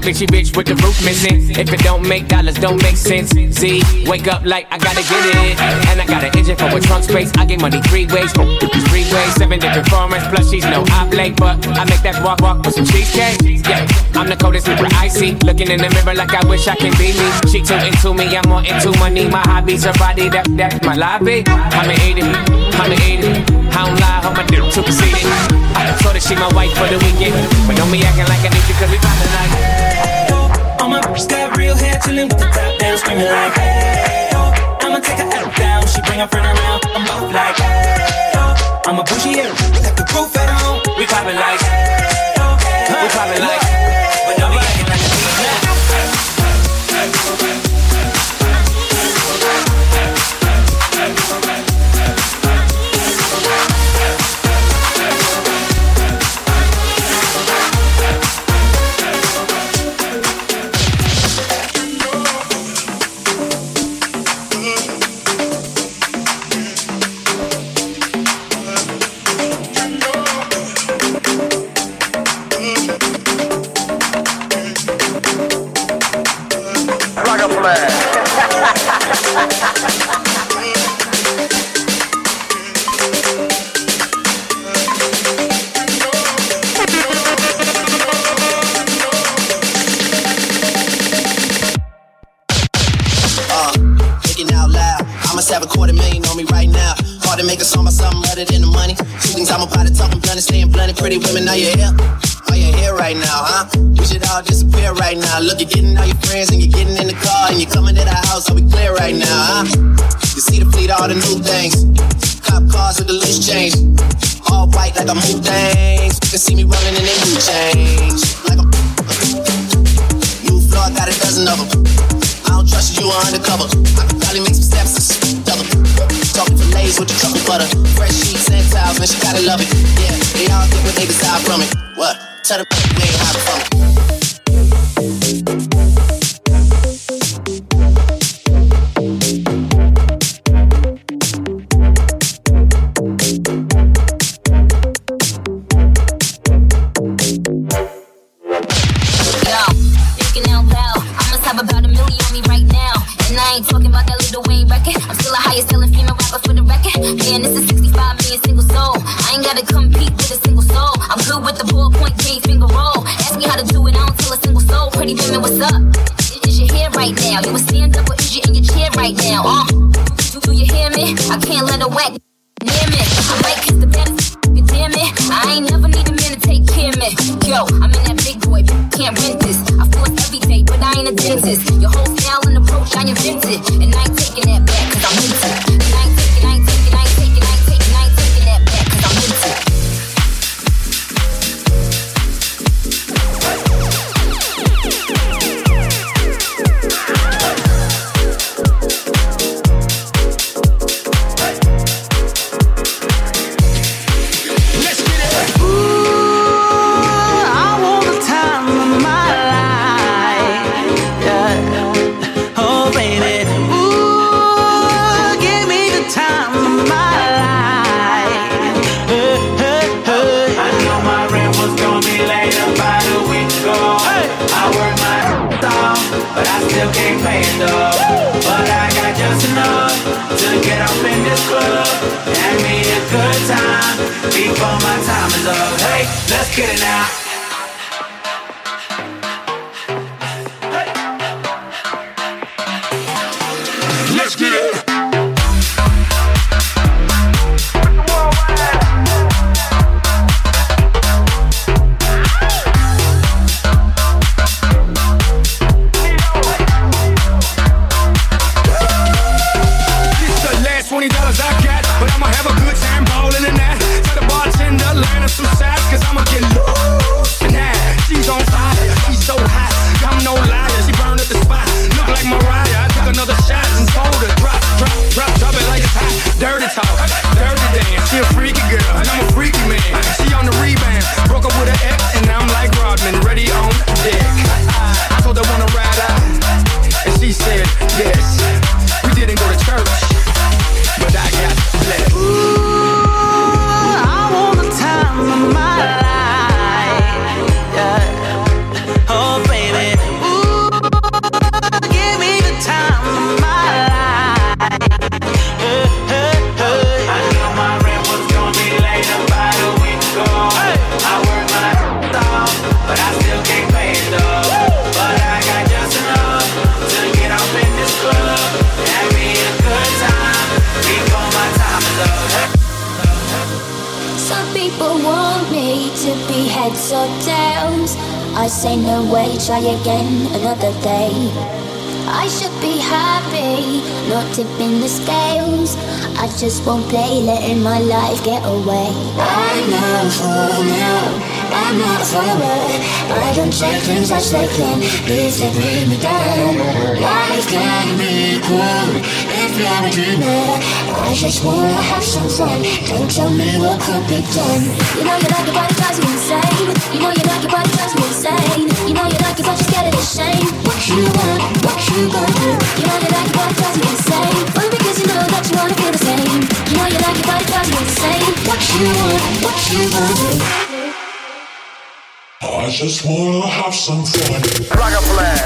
bitchy bitch with the roof missing. If it don't make dollars, don't make sense. Z, wake up like I gotta get it. And I got an engine for a trunk space. I get money 3 ways, 7 different formats. Plus she's no oblate, but I make that walk with some cheesecake. Yeah, I'm the coldest super icy. Looking in the mirror like I wish I can be me. She too into me, I'm more into money. My hobbies, her body, that's my lobby. I'm an 80, I don't lie, hold my dick too conceited. I told her she my wife for the weekend, but don't be acting like I need you 'cause we poppin' like hey, oh. All my bitches got real hair, chillin' with the top down, screaming like hey, oh. I'ma take her out down, she bring her friend around, I'm both like hey, oh. I'm a bougie here, got the roof at home. We poppin' like hey, oh. We poppin' like but don't be acting like a DJ. Have a $250,000 on me right now. Hard to make a song about something other than the money. Two things I'm about to talking blunt and staying blunt. Pretty women, are you here? Are you here right now, huh? You should all disappear right now. Look, you're getting all your friends and you're getting in the car and you're coming to the house. Are we clear right now, huh? You see the fleet, all the new things. Cop cars with the loose change. All white like I move things. You can see me rolling in their new change. Like a new floor, got a dozen of them. I don't trust you, you are undercover. I can probably make some steps and double. Talking fillets with the truffle butter. Fresh sheets and towels, man, she gotta love it. Yeah, they all get what they desire from it. What? Tell the we ain't hiding from it. I ain't talking about that Lil Wayne record. I'm still a highest selling female rapper for the record. Man, this is 65 million single soul. I ain't gotta compete with a single soul. I'm good with the ballpoint game finger roll. Ask me how to do it, I don't tell a single soul. Pretty women, what's up? Is your hair right now? You a stand up or is you in your chair right now? Do you hear me? I can't let a whack near me. I might kiss the baddest, you damn it. I ain't never need a man to take care of me. Yo, I'm in that big boy, can't rent this. I force every day, but I ain't a dentist. Your whole style and approach, I invented. And I ain't taking that back, cause I'm into it. And I ain't taking that back, cause I'm into it. But I still can't pay it though. But I got just enough to get up in this club and me a good time before my time is up. Hey, let's get it now. Hey. Let's get it. But I'ma have a good time ballin' in that. Tell the bartender, line up some shots, cause I'ma get loose. heads or tails. I say no way, try again another day. I should be happy, not tipping the scales. I just won't play, letting my life get away. I'm not a fool now, I'm not a follower. I don't take things as they can, if they bring me down. Life can be cool if you're a dreamer. I just wanna have some fun, don't tell me what could be done. You know you like it but it drives you insane. You know you like it but it drives me insane. You know you like it but you're scared of the shame. What you want, what you gonna do? You know you like it but it drives you insane. Only because you know that you wanna feel the same. You know you like it but it drives you insane. What you want, what you gonna do? I just wanna have some fun. Rock a flag.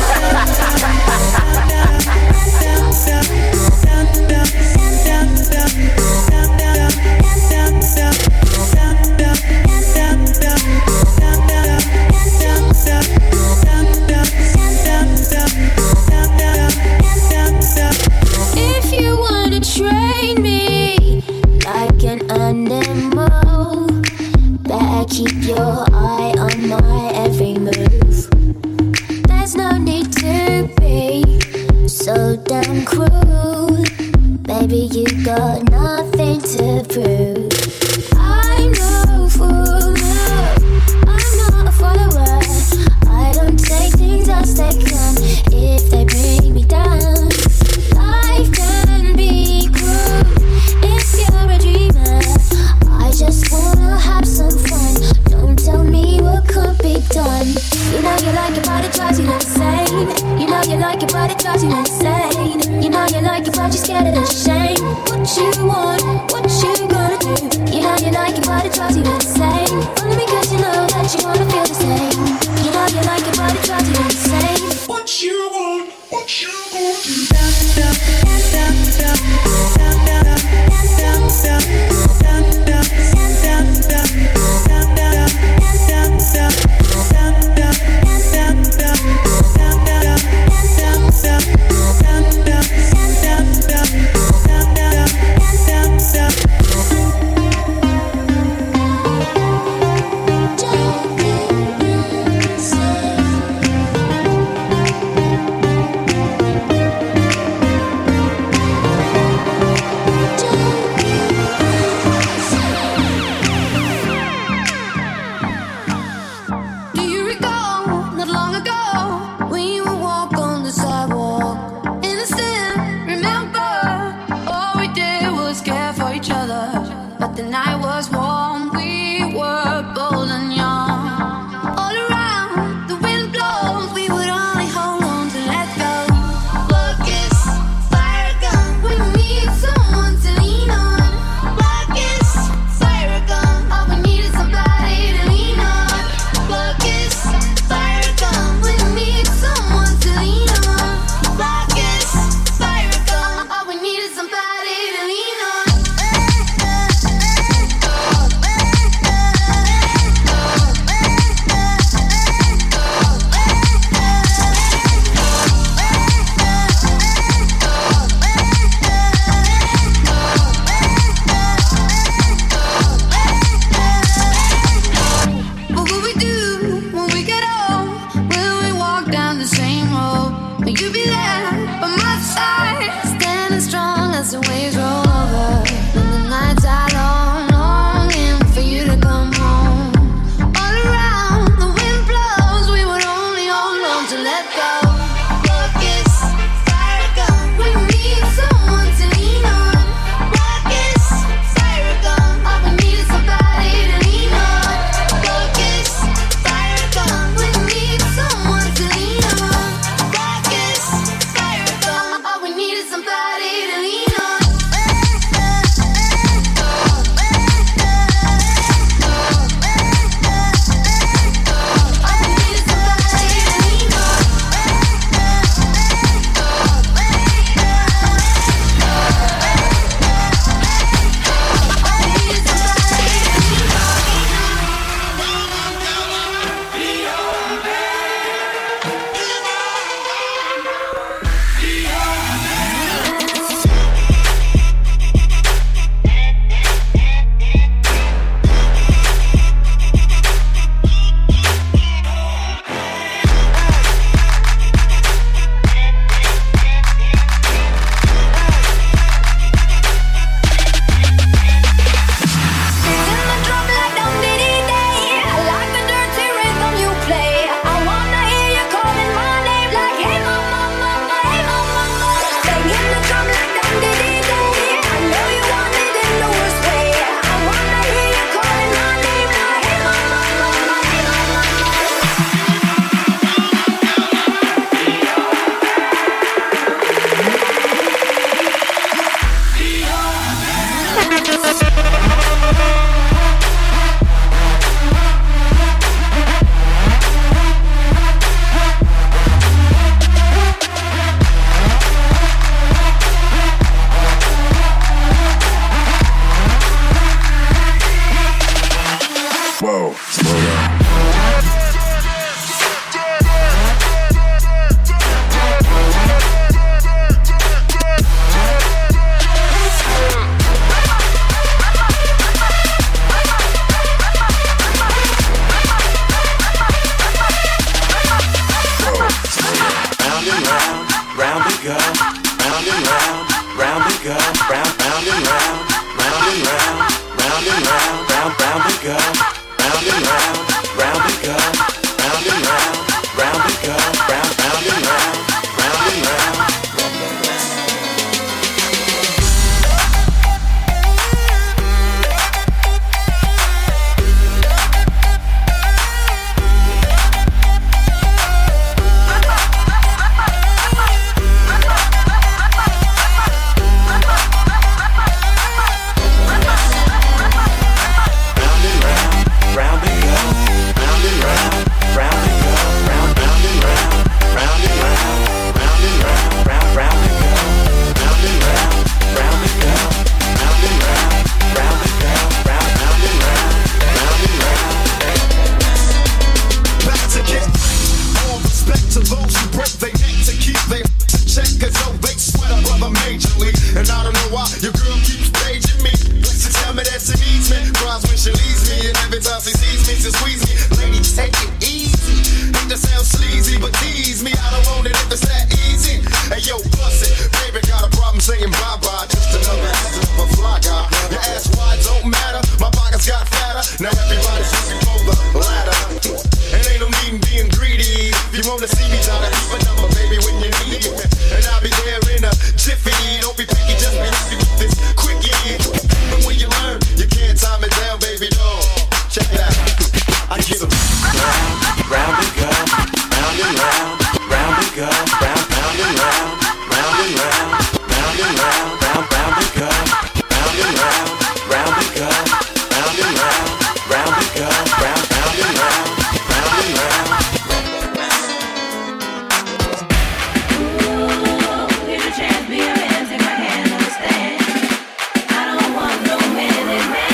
If you wanna train me like an animal, better keep your eye on my every move. There's no need to be so damn cruel. Baby, you got nothing to prove. I'm no fool, no, I'm not a follower. I don't take things as they come if they bring me down. Life can be cruel if you're a dreamer. I just wanna have some fun, don't tell me what could be done. You know you like it but it drives you insane. You know you like it but it drives you insane. You know you like it but you're scared of the shame. What you want, what you gonna do? You know you like it but it drives you insane. Only because you know that you wanna feel the same. You know you like it but it drives you insane. What you want, what you gonna do? how to leave a number, baby, when you need it. And I'll be there in a jiffy. Don't be picky, just be happy with this quickie. And when you learn, you can't time it down, baby, no. Check it out. I give a round and go, round and round, round and go, round and round, round and round, round and round, round and go, round and round, round and go, round and round, round and go, round and round, round and round. Ooh, give a chance, be a man, take my hand, understand. I don't want no minute man.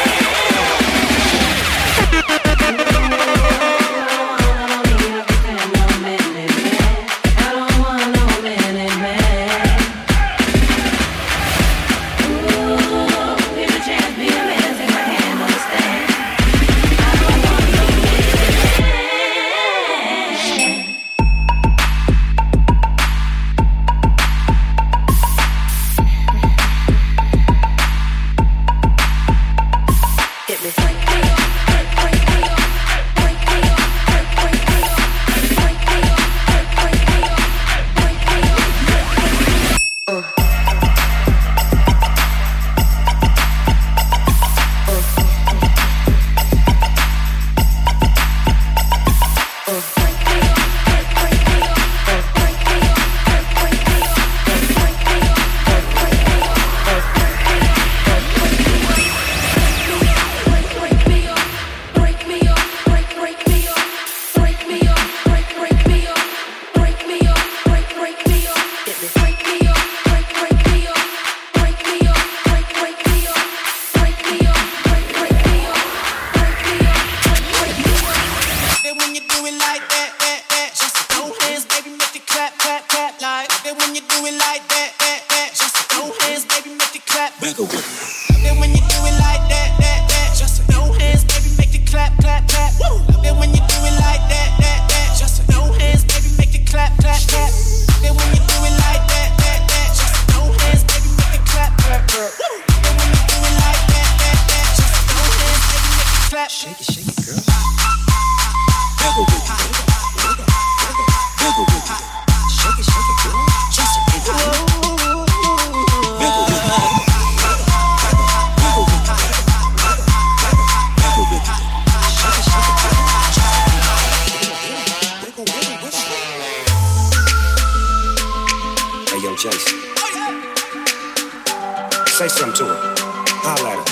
Say something to her. Holla at her.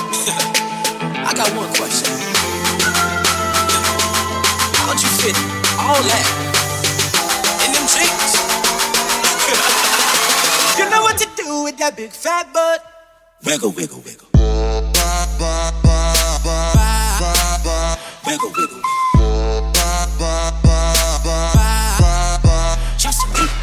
I got one question. How'd you fit all that in them jeans? You know what to do with that big fat butt. Wiggle, wiggle, wiggle. Wiggle, wiggle. Just a little bit.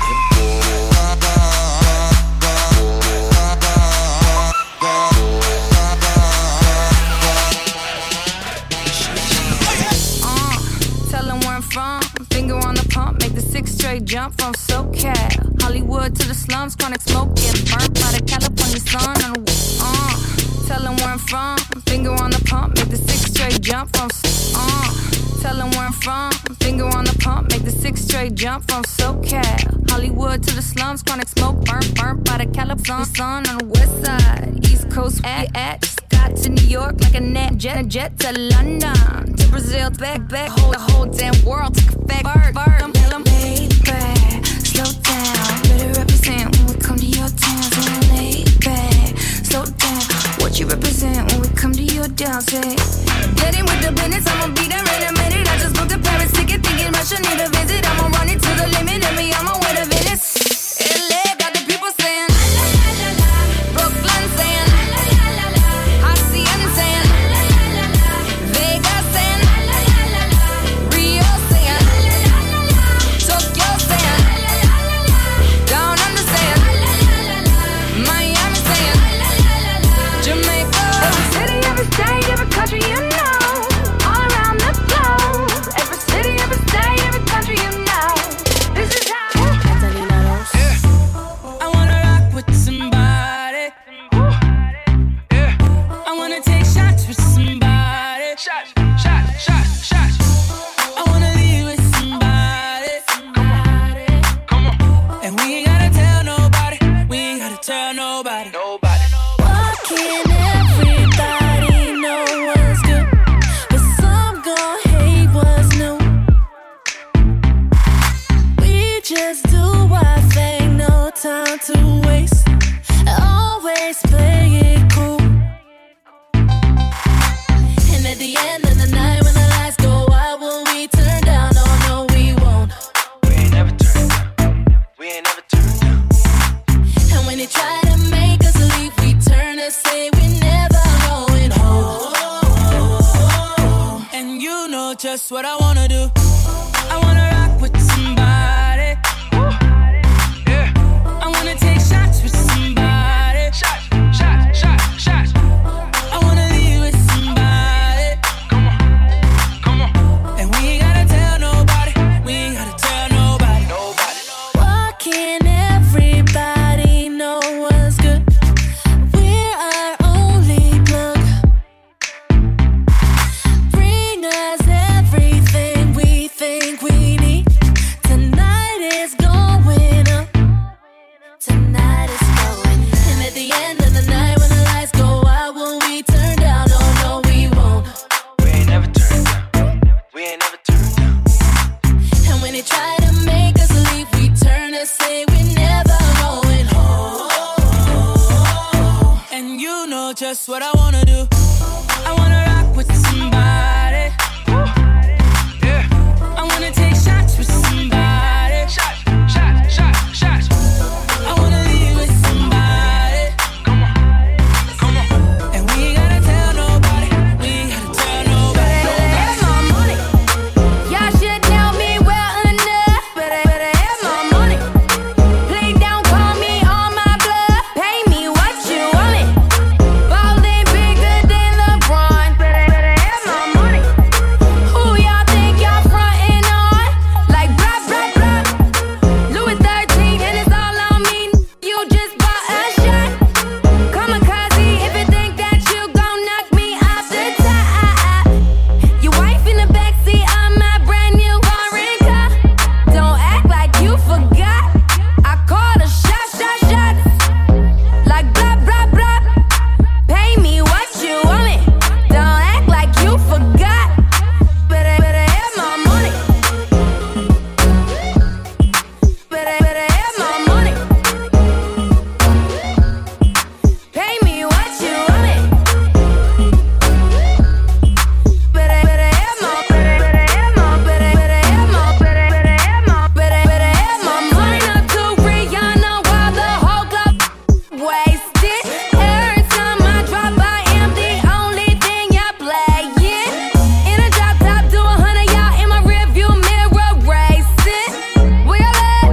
Straight jump from SoCal, Hollywood to the slums, chronic smoking, burnt by the California sun. Tell them where I'm from, finger on the pump, make the 6 straight jump from. Tell them where I'm from, finger on the pump, make the 6 straight jump from SoCal, Hollywood to the slums, chronic smoke, burnt by the California sun. On the west side, East Coast at Scott to New York like a net jet to London to Brazil, back the whole damn world to back. Bird, baby, slow down, better represent when we come to your town. So lay back, slow down, what you represent when we come to your down. Say, get in with the business, I'ma be there in a minute. I just booked a Paris ticket, thinking Russia need a visit. I'ma run it to the limit, and me, I'ma win a Venice. LA got the people saying, Brooklyn saying, Hacienda saying, Vegas saying, Rio saying, Tokyo saying, Down Under saying, Miami saying, Jamaica. Every city, every state, every country. nobody. Why can't everybody know what's good, but some gon' hate what's new? We just do our thing, no time to waste. Always play it cool. And at the end of the night, when the lights go out, will we turn down? Oh no, we won't. We ain't never turned down. We ain't never turned down. And when they try to make us leave, we turn and say we're never going home. And you know just what I wanna do. I wanna rock with somebody. Yeah. I wanna take shots with somebody. Shots. I wanna leave with somebody. Come on. And we ain't gotta tell nobody. We ain't gotta tell nobody. Why can't everybody know what's good? We're our only plug. Bring us everything we think we need. Tonight is going up. Tonight is going up. And at the end of the night, when the lights go out, will we turn down? Oh no, we won't. We ain't never turned down. We ain't never turned down. And when they try to make us leave, we turn and say we're never going home. And you know just what I wanna do. I wanna rock with somebody. Yeah. I wanna take shots with somebody. Shots. I wanna leave with somebody. Come on. And we ain't gotta tell nobody. We ain't gotta tell nobody. Better have my money. Y'all should know me well enough. Better have my money. Play down, call me on my bluff. Pay me what you want it. Ballin' bigger than LeBron. Better have my money. Who y'all think y'all frontin' on? Like blah, blah, blah. Louis 13 and it's all on me. You just bought a shot. Kamikaze if you think that you gon' knock me off the top. Your wife in the backseat of my brand new foreign car. Don't act like you forgot. I called a shot. Like blah, blah, blah. Pay me what you want it. Don't act like you forgot. Better have my money. Better have my money. Pay me what you want it. Better have my money. Up to Rihanna while the whole club wasted. Every time I drop, I am the only thing y'all playing. In a drop top, do 100 y'all in my rearview mirror racing. Where y'all at?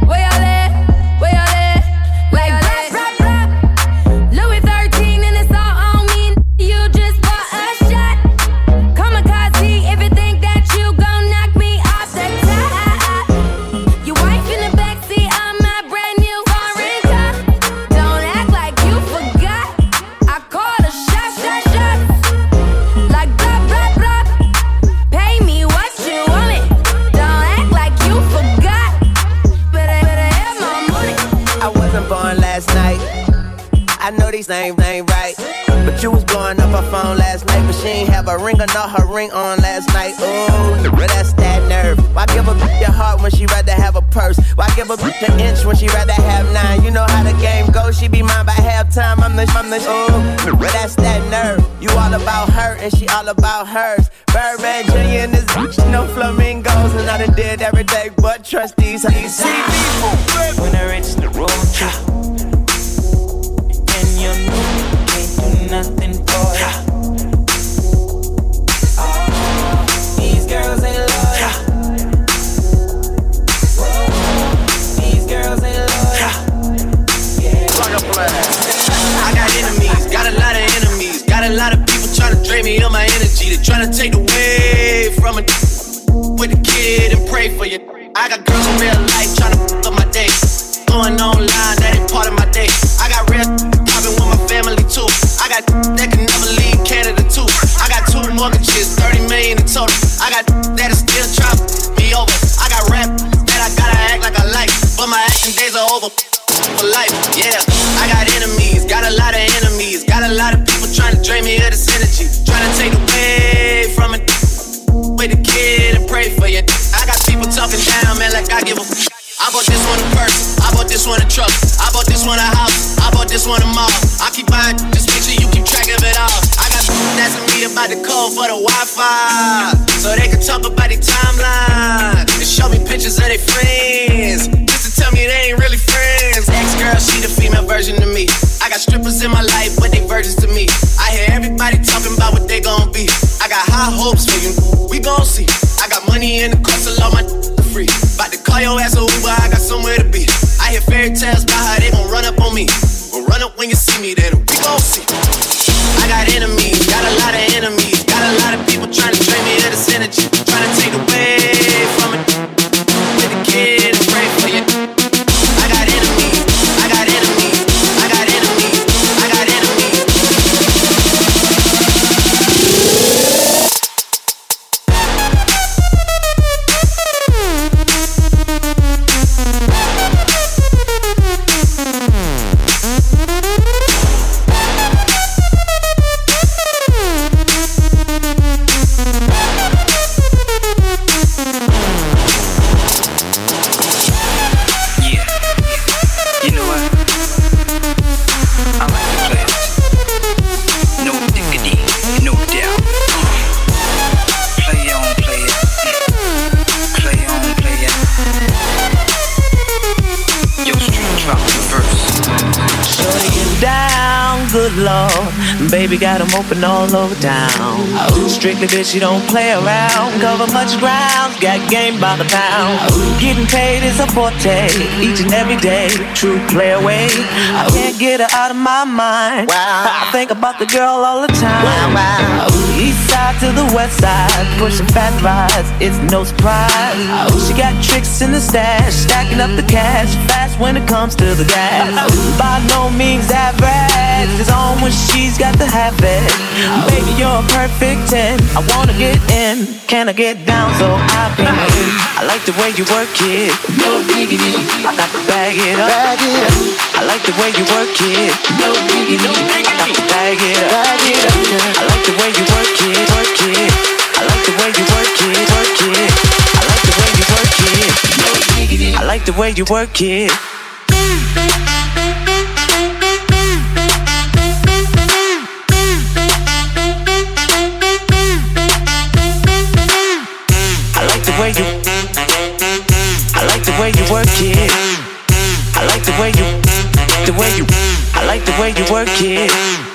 Like blah, blah, blah. Louis 13 and it's all on me. You just bought a shot. Kamikaze if you think that you gon' knock me off the top. Your wife in the backseat of my brand new foreign car. Don't act like you forgot. I called a shot. Like blah, blah, blah. Pay me what you want it. Don't act like you forgot. Better have my money. I wasn't born last night. I know these names ain't right. But you was blowing up her phone last night. But she ain't have a ring or not her ring on last night. Ooh, that's that nerve. Why give a bitch your heart when she rather have a purse? Why give a bitch an inch when she rather have 9? You know how the game goes. She be mine by halftime. I'm the ooh, that's that nerve. You all about her and she all about hers. Birdman Jr. and this bitch, no flamingos. And I done did every day but trust these. When I reach the room, and you know can't do nothing for ya. These girls ain't loyal. These girls ain't loyal. I got enemies, got a lot of enemies. Got a lot of people trying to drain me of my energy. They trying to take away from it. With the kid and pray for you. I got girls in real life trying to f up my day. Going online, that ain't part of my day. I got real popping with my family too. I got that can never leave Canada too. I got 2 mortgages, 30 million in total. I got that is still trying to me over. I got rap that I gotta act like I like, but my acting days are over for life. Yeah, I got enemies. I bought this one a purse, I bought this one a truck, I bought this one a house, I bought this one a mall. I keep buying, just make sure you keep track of it all. I got asking me about the code for the Wi-Fi, so they can talk about their timeline and show me pictures of their friends, just to tell me they ain't really friends. Ex-girl, she the female version of me. I got strippers in my life, but they virgins to me. I hear everybody talking about what they gon' be. I got high hopes for you, we gon' see. I got money in the course, so all my free. About to call your ass a Uber, I got somewhere to be. I hear fairy tales about how they gon' run up on me. Well, run up when you see me, then we gon' see. I got enemies, got a lot of enemies. Got a lot of people trying to drain me of this energy, trying to take away from it. With the kid and pray for you. I got enemies, I got enemies, I got enemies, I got enemies. Good Lord, baby got them open all over town. Strictly bitch, you don't play around. Cover much ground, got game by the pound. Getting paid is a forte, each and every day. True play away, I can't get her out of my mind. I think about the girl all the time. East side to the west side, pushing fat rides, it's no surprise. She got tricks in the stash, stacking up the cash, fast when it comes to the gas. By no means average, it's on when she's got to have it. Baby, you're a perfect 10. I wanna get in, can I get down so I can in? I like the way you work it, no diggity. I got to bag it up, I like the way you work it, no diggity. I got to bag it up, I like the way you work it, work it. I like the way you work it, work it. I like the way you work it, no diggity. I like the way you work it. I like the way you work it. I like the way you, I like the way you work it.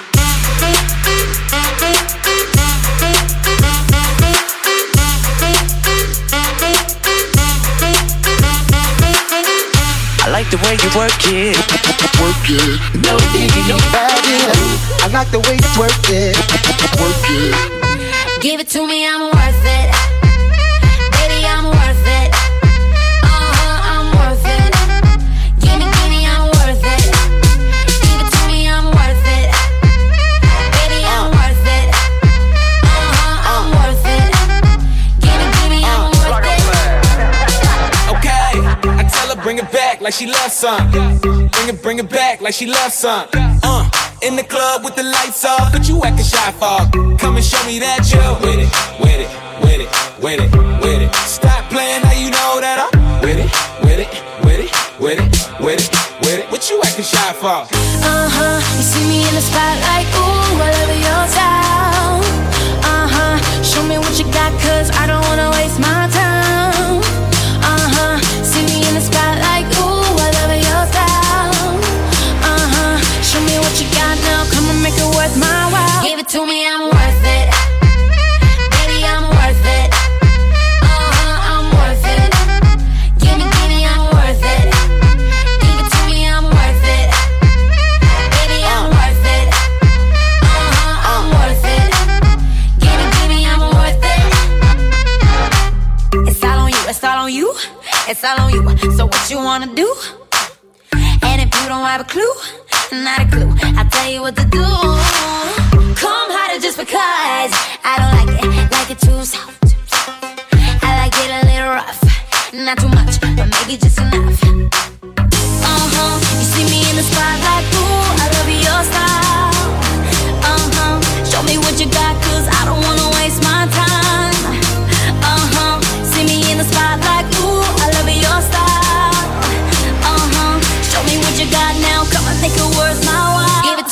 I like the way you work it. Work it. No diggity, no bag it. I like the way you work it. Work it. Give it to me, I'm worth it. I'm worth it. I'm worth it. Give me, I'm worth it. Give it to me, I'm worth it. Baby, I'm worth it. I'm worth it. Give me, I'm worth it. Okay, I tell her bring it back like she loves some. Bring it back like she loves some. In the club with the lights off, but you acting shy for. Come and show me that you're with it, with it, with it, with it, with it. Stop playing, now you know that I'm with it, with it, with it, with it, with it, with it. What you acting shy for? You see me in the spotlight, ooh, I love your style. Show me what you got, cause I don't wanna waste my time. See me in the spotlight, ooh, I love your style. Show me what you got now, come and make it worth my while. Give it to me, I'm worth it. Baby, I'm worth it. I'm worth it. Give me, I'm worth it. Give it to me, I'm worth it. Baby, I'm worth it. I'm worth it. Give me, I'm worth it. It's all on you, it's all on you. It's all on you, so what you wanna do? And if you don't have a clue, not a clue, I'll tell you what to do. Come harder just because I don't like it too soft. I like it a little rough, not too much, but maybe just enough. You see me in the spotlight, ooh, I love your style. Show me what you got, cause I don't wanna waste my time. See me in the spotlight, ooh, I love your style.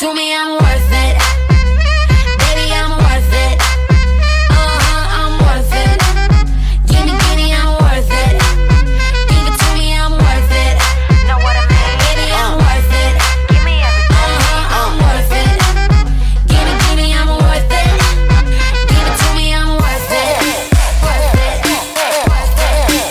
to me I'm worth it. Baby, I'm worth it. I'm worth it. Give me, I'm worth it. Give it to me, I'm worth it. Know what I mean? Baby, I'm worth it. Give me everything. I'm worth it. Give me, I'm worth it. Give it to me, I'm worth it. Worth it. Worth it.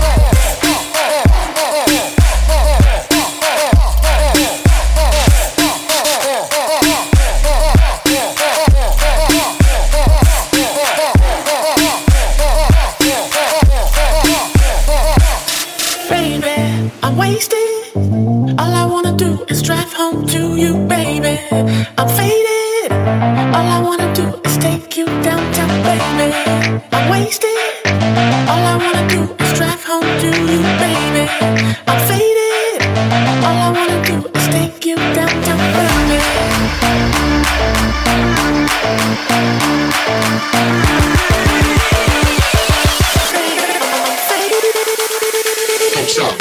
Baby, I'm wasted. All I wanna do is drive home to you, baby. I'm faded. All I wanna do is take you downtown, baby. I'm wasted. All I wanna do is drive home to you, baby. I'm faded. All I wanna do is take you downtown, baby. Stop.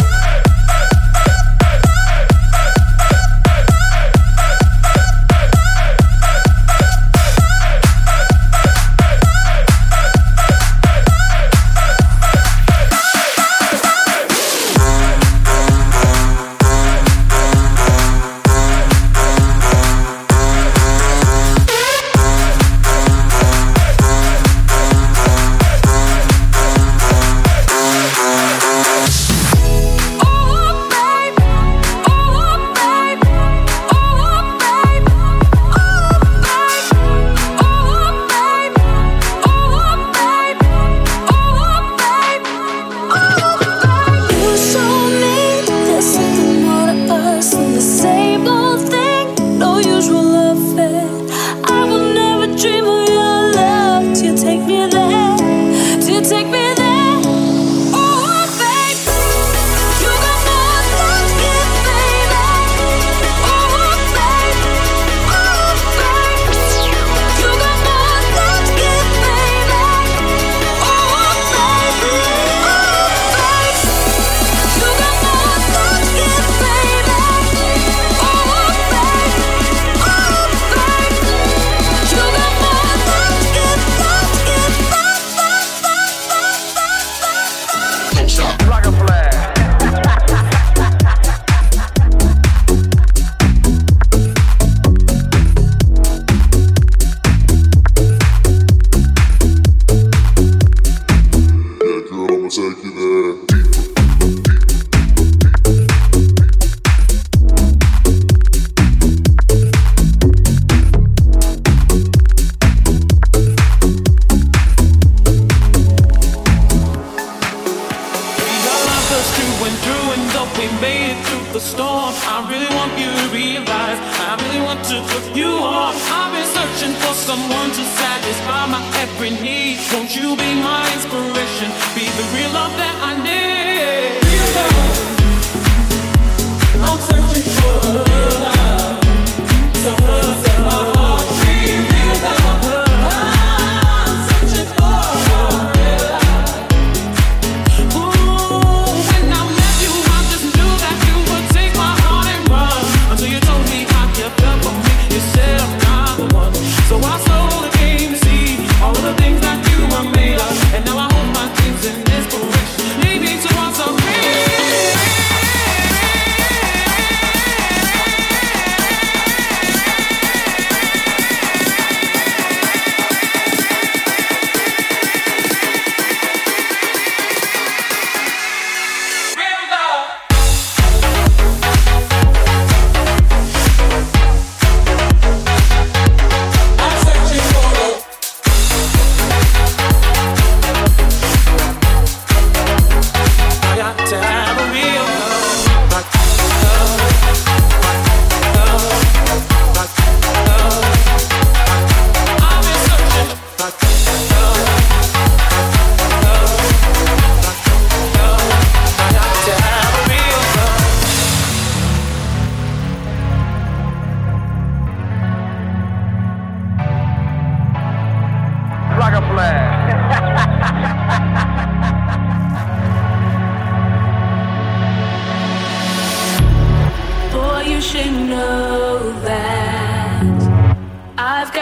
should know that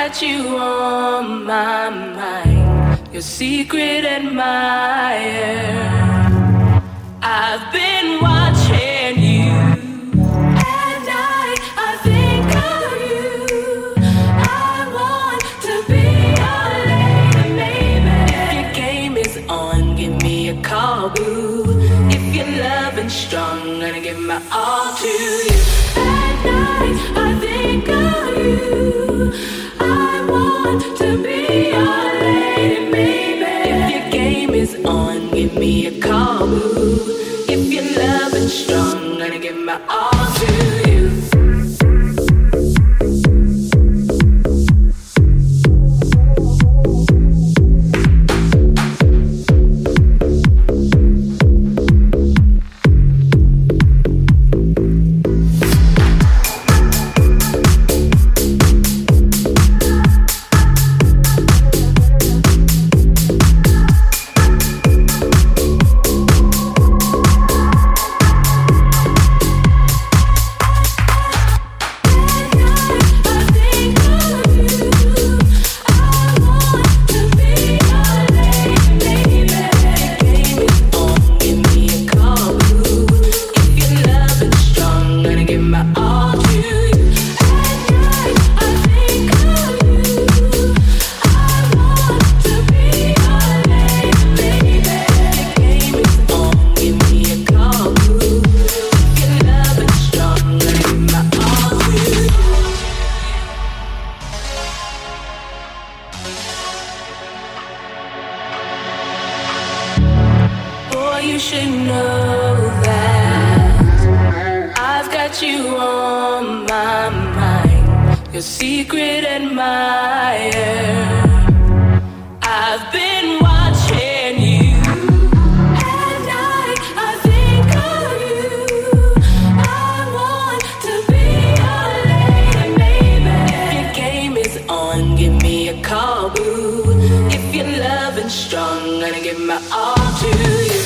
got you on my mind, your secret admirer. I've been watching you. At night, I think of you. I want to be your lady, baby. If your game is on, give me a call, boo. If you're loving strong, gonna give my all to you. At night, I think of you. I want to be your lady, baby. If your game is on, give me a call, boo. If you're loving strong, gonna give my all to you. You should know that I've got you on my mind, your secret admirer. I've been watching you. At night, I think of you. I want to be your lady, baby. If your game is on, give me a call, boo. If you're loving strong, gonna give my all to you.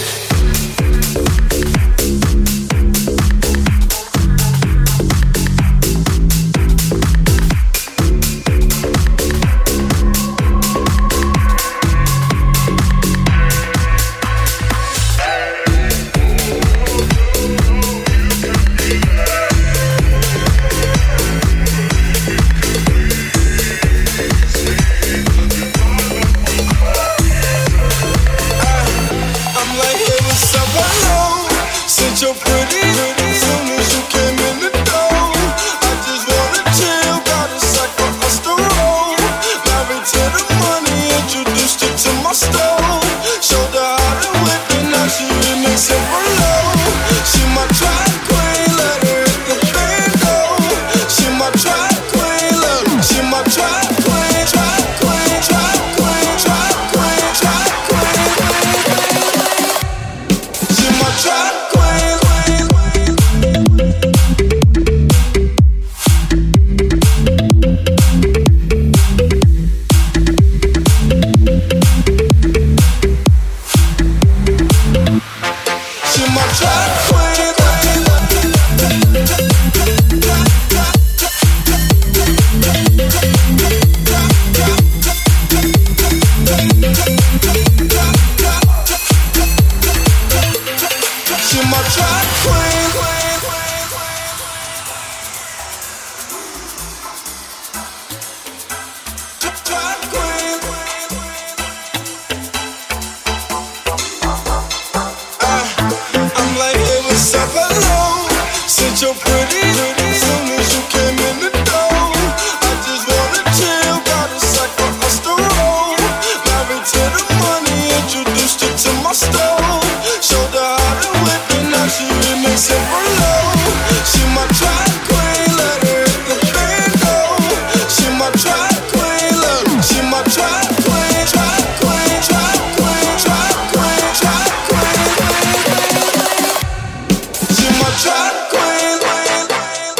She my track queen.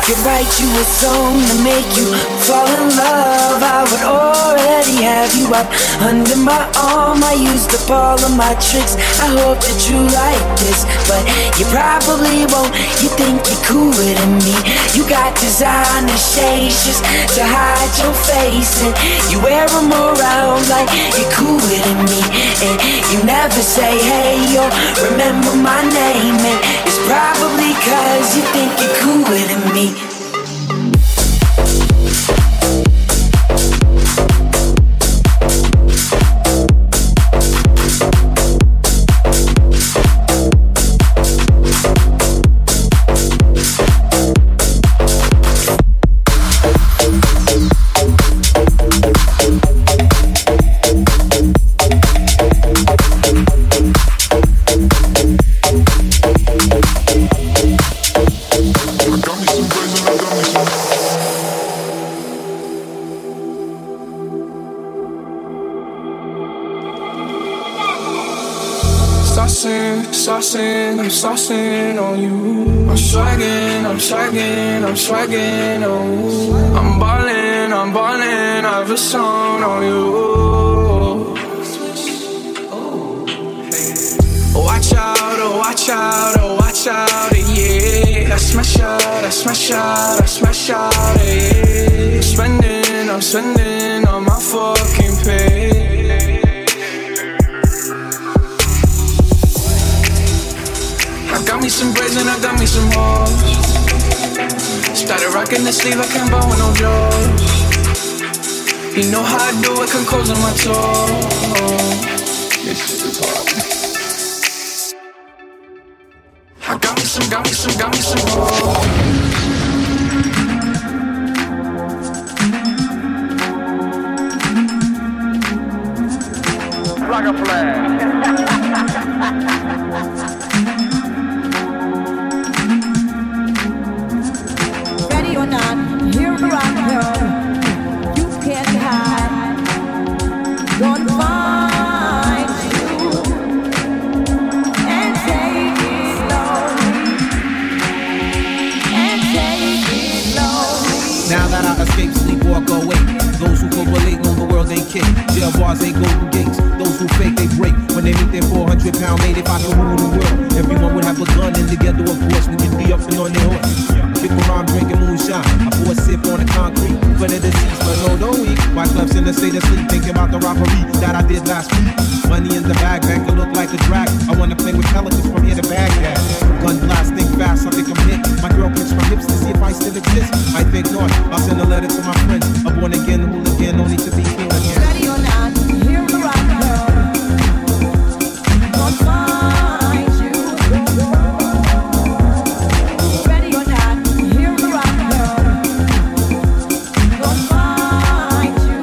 could write you a song to make you fall in love, I would already have you up under my arm. I used up all of my tricks, I hope that you like this, but you probably won't. You think you're cooler than me. You got designer shades just to hide your face, and you wear them around like you're cooler than me. And you never say hey or remember my name, and it's probably cause you think you're cooler than me. I'm saucing on you. I'm swagging on you. I'm ballin', I have a song on you. Watch out, yeah. I smash out, yeah. I'm spending on my fucking pay. I got me some braids and I got me some hoes. Started rocking the sleeve, I can't buy with no jaws. You know how I do it, can close on my toes. This shit is hard. I got me some hoes. Like a flag. Ready or not, here I come. You can't hide. Gonna find you and take it slowly. Now that I escape, sleep, walk away. Those who can relate know the world ain't king. Jail bars ain't golden gates. Those who fake, they break. When they meet their 400-pound mate, if I could rule the world, everyone would have a gun, and together, of course, we could be up and on their horse. Pick around drinking moonshine. I pour a sip on the concrete for the deceased, but no, don't weep. White clubs in the state of sleep, thinking about the robbery that I did last week. Money in the bag, bank will look like a drag. I wanna play with pelicans from here to Baghdad. Gun blast, think fast, I think I'm hit. My girl pinch my hips to see if I still exist. I think not. I'll send a letter to my friends. A born again hooligan, no need to be king again. Ready or not, here I come. Gonna find you. Ready or not, here I come. Gonna find you.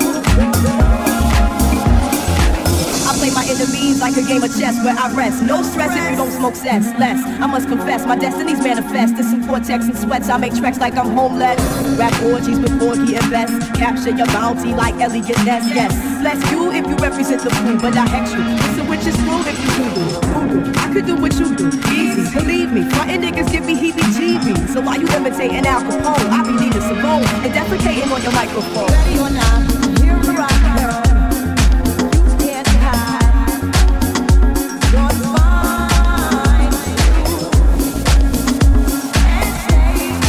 I play my enemies like a game of chess where I rest. No stress if you don't smoke sense. Less, I must confess, my destinies manifest. In some cortex and sweats, I make tracks like I'm homeless. Rap orgies with Porgy and Bess. Capture your bounty like Elliot Ness. Yes, bless you if you represent the fool, but I hex you. It's a witch's brew if you do. I could do what you do, easy, believe me. Frontin' niggas give me heebie-jeebies. So while you imitating Al Capone, I be needing some bone and defecating on your microphone. Ready or not, here I come. You can't hide. Gonna find you and take it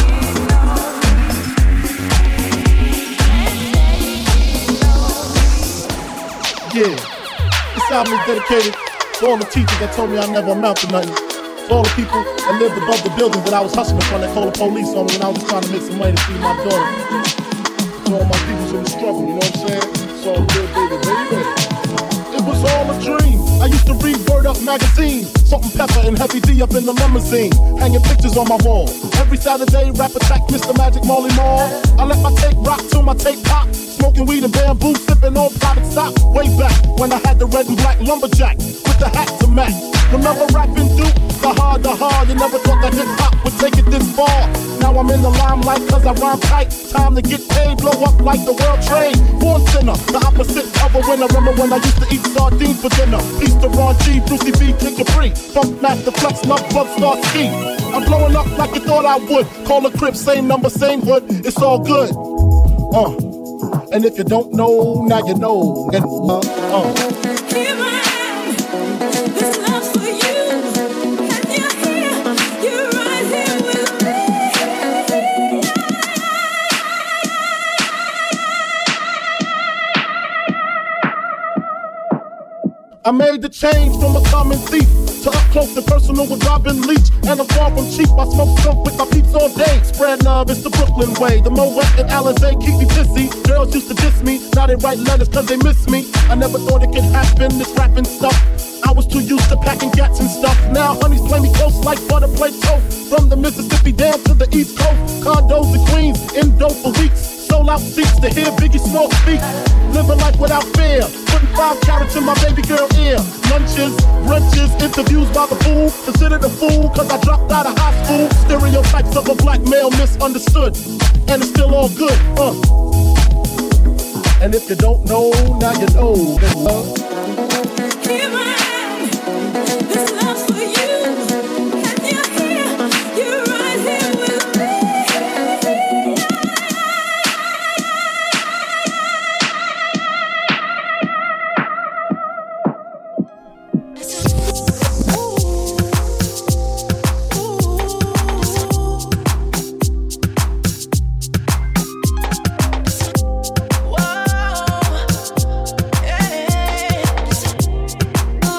slowly. Yeah, this album is dedicated to all the teachers that told me I never amount to nothing. To all the people that lived above the buildings that I was hustling from, that called the police on me when I was trying to make some money to feed my daughter. To all my people in the struggle, you know what I'm saying? It's all good, baby. It was all a dream. I used to read Word Up magazine, Salt and Pepper and Heavy D up in the limousine, hanging pictures on my wall. Every Saturday, rap attack, Mr. Magic Marley Marl. I let my tape rock till my tape pop. Smoking weed and bamboo, sipping on private stock. Way back when I had the red and black lumberjack with the hat to match. Remember rapping Duke? The hard, you never thought that hip hop would take it this far. Now I'm in the line limelight cause I rhyme tight. Time to get paid, blow up like the world trade. Born sinner, the opposite of a winner. Remember when I used to eat sardines for dinner? East to Ron G, Brucey B, Kid Capri. Funk Master Flex, Love Bug, Star Ski. I'm blowing up like you thought I would. Call a crib, same number, same hood. It's all good. And if you don't know, now you know. And This love's for you, and you're here, you're right here with me. I made the change from a common thief to up close and personal with Robin Leach. And I'm far from cheap, I smoke skunk with my peeps all day. Spread love, it's the Brooklyn way. The Moet and Alizé keep me pissy. Girls used to diss me, now they write letters cause they miss me. I never thought it could happen, this rapping stuff. I was too used to packing gats and stuff. Now honeys play me close like butter play toast. From the Mississippi down to the East Coast. Condos in Queens, in dope for weeks. Sold out seats to hear Biggie Smoke speak. Living life without fear. Putting 5 carats in my baby girl ear. Lunches, brunches, interviews by the fool. Considered a fool cause I dropped out of high school. Stereotypes of a black male misunderstood. And it's still all good, And if you don't know, now you know. This love's for you, and you're here, you're right here with me. Whoa, yeah.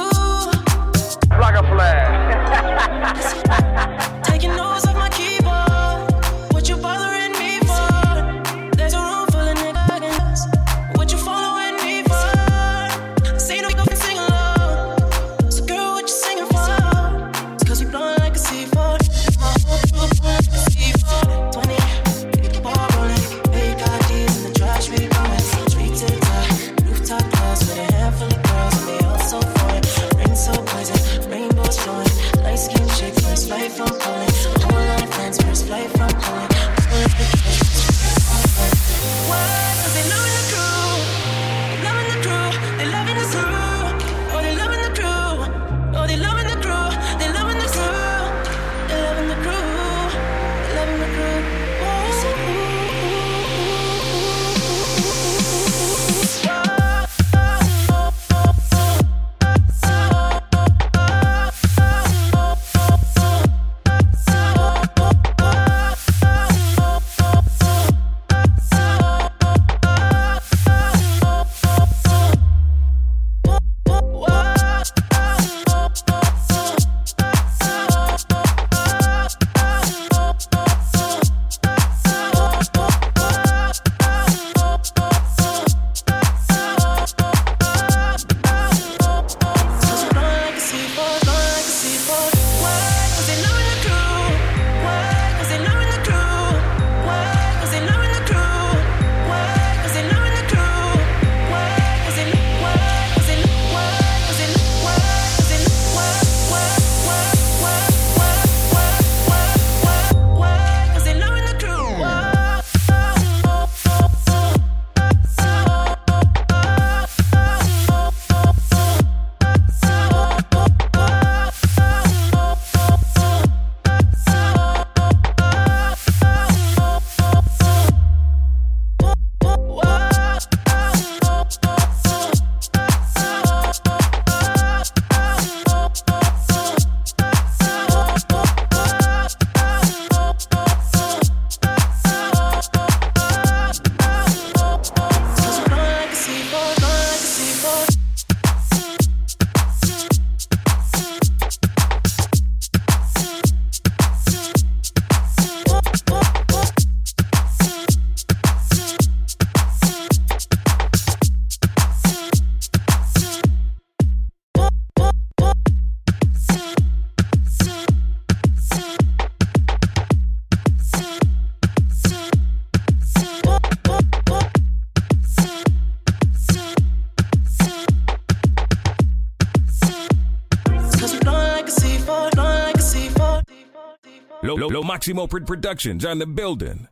Lo Maximo Productions on the building.